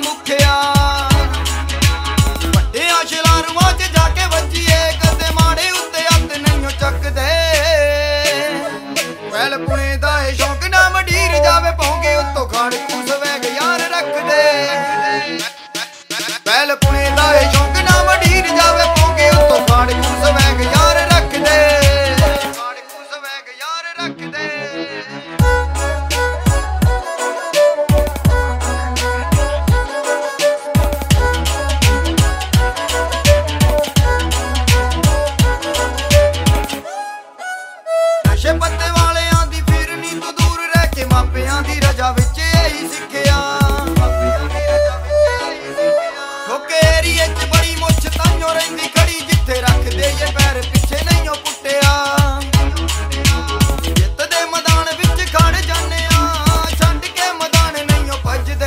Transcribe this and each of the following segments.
ਮੁਖਿਆ ਵੱਡਿਆਂ ਸ਼ਲਾਰੂਆਂ 'ਚ ਜਾ ਕੇ ਵੱਜੀਏ ਕਦੇ ਮਾੜੇ ਉੱਤੇ ਹੱਥ ਨਹੀਂ ਚੱਕਦੇ ਵੈਲ ਪੁਣੇ ਦਾ ਏ ਸ਼ੌਕ ਨਾ ਮੰਡੀਰ ਜਾਵੇ ਪੌਂਗੇ ਉੱਤੋਂ ਖਾਣ ਕੂਸ ਵੈਗ ਯਾਰ ਰੱਖਦੇ ਵੈਲ ਪੁਣੇ ਦਾ ਏ ਸ਼ੌਕ ਨਾ ਮੰਡੀਰ ਜਾਵੇ ਪੌਂਗੇ ਉੱਤੋਂ ਖਾਣ ਕੂਸ ਵੈਗ ਯਾਰ ਰੱਖਦੇ ਖਾਣ ਕੂਸ ਵੈਗ ਯਾਰ ਰੱਖਦੇ ਨਸ਼ੇ ਪੱਤੇ ਵਾਲਿਆਂ ਦੀ ਫਿਰਨੀ ਤੋਂ ਦੂਰ ਰਹਿ ਕੇ ਮਾਪਿਆਂ ਦੀ ਰਜਾ ਵਿੱਚ ਇਹੀ ਸਿੱਖਿਆ ਠੋਕੇ ਏਰੀਏ 'ਚ ਬੜੀ ਮੁੱਛ ਤਾਈਓ ਰਹਿੰਦੀ ਖੜੀ ਜਿੱਥੇ ਰੱਖਦੇ ਏ ਪੈਰ ਪਿੱਛੇ ਨਹੀਂ ਉਹ ਪੁੱਟਿਆ ਜਿੱਤ ਦੇ ਮੈਦਾਨ ਵਿੱਚ ਖੜ ਜਾਂਦੇ ਆ ਛੱਡ ਕੇ ਮੈਦਾਨ ਨਹੀਂ ਉਹ ਭੱਜਦੇ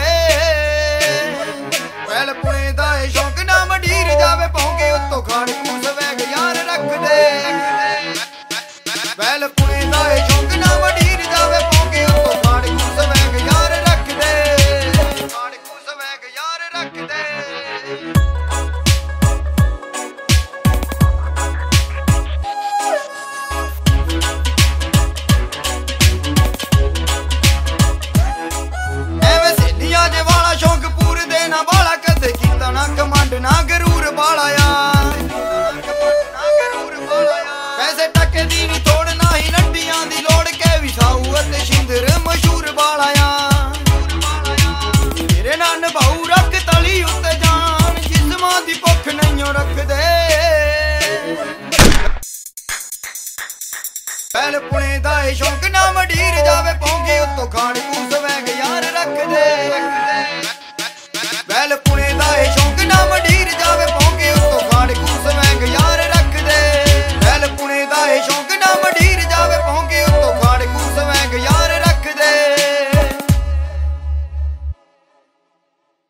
ਵੈਲ ਪੁਣੇ ਦਾ ਏ ਸ਼ੌਕ ਨਾ ਮੰਡੀਰ ਜਾਵੇ ਪੌਂਗੇ ਉੱਤੋਂ ਖਾਣ ਕੂਸ ਵੈਗ ਯਾਰ ਰੱਖਦੇ ਵੈਲ ਪੁਣੇ ਦਾ ਏ ਸ਼ੌਕ ਨਾ ਮੰਡੀਰ ਜਾਵੇ ਪੌਂਗੇ ਉੱਤੋਂ ਖਾਣ ਕੂਸ ਵੈਗ ਯਾਰ ਰੱਖਦੇ ਖਾਣ ਕੂਸ ਵੈਗ ਯਾਰ ਰੱਖਦੇ ਐਵੇਂ ਸੇਲੀਆਂ ਜੇ ਵਾਲਾ ਸ਼ੌਕ ਪੂਰਦੇ ਨਾ ਵਾਲਾ ਕਦੇ ਕੀਤਾ ਨਾ ਕਮੰਡ ਨਾ ਗਰੂਰ ਵਾਲਾ ਪੈਸੇ ਟੱਕੇ ਦੀ ਨੀ ਤੋੜ ਨਾ ਹੀ ਨੱਡੀਆਂ ਦੀ ਲੋੜ ਕੇ ਵੀ ਸਾਊ ਅਤੇ ਸ਼ਿੰਦਰ ਮਸ਼ਹੂਰ ਵਾਲਾ ਤੇਰੇ ਨਾਲ ਨਿਭਾਊ ਰੱਖ ਤਲੀ ਉੱਤੇ ਜਾਨ ਜਿਸਮਾਂ ਦੀ ਭੁੱਖ ਨਹੀਂ ਰੱਖਦੇ ਵੈਲ ਪੁਣੇ ਦਾ ਏ ਸ਼ੌਕ ਨਾ ਮੰਡੀਰ ਜਾਵੇ ਪੌਂਗੇ ਉੱਤੋਂ ਖਾਣ ਕੂਸ ਵੈਗ ਯਾਰ ਰੱਖਦੇ ਵੈਲ ਪੁਣੇ ਦਾ ਏ ਸ਼ੌਕ ਨਾ ਮੰਡੀਰ ਜਾਵੇ ਪੌਂਗੇ ਉੱਤੋਂ ਖਾਣ ਕੂਸ ਵੈਗ ਯਾਰ ਰੱਖਦੇ ਵੈਲ ਪੁਣੇ ਦਾ ਏ ਸ਼ੌਕ ਨਾ ਮੰਡੀਰ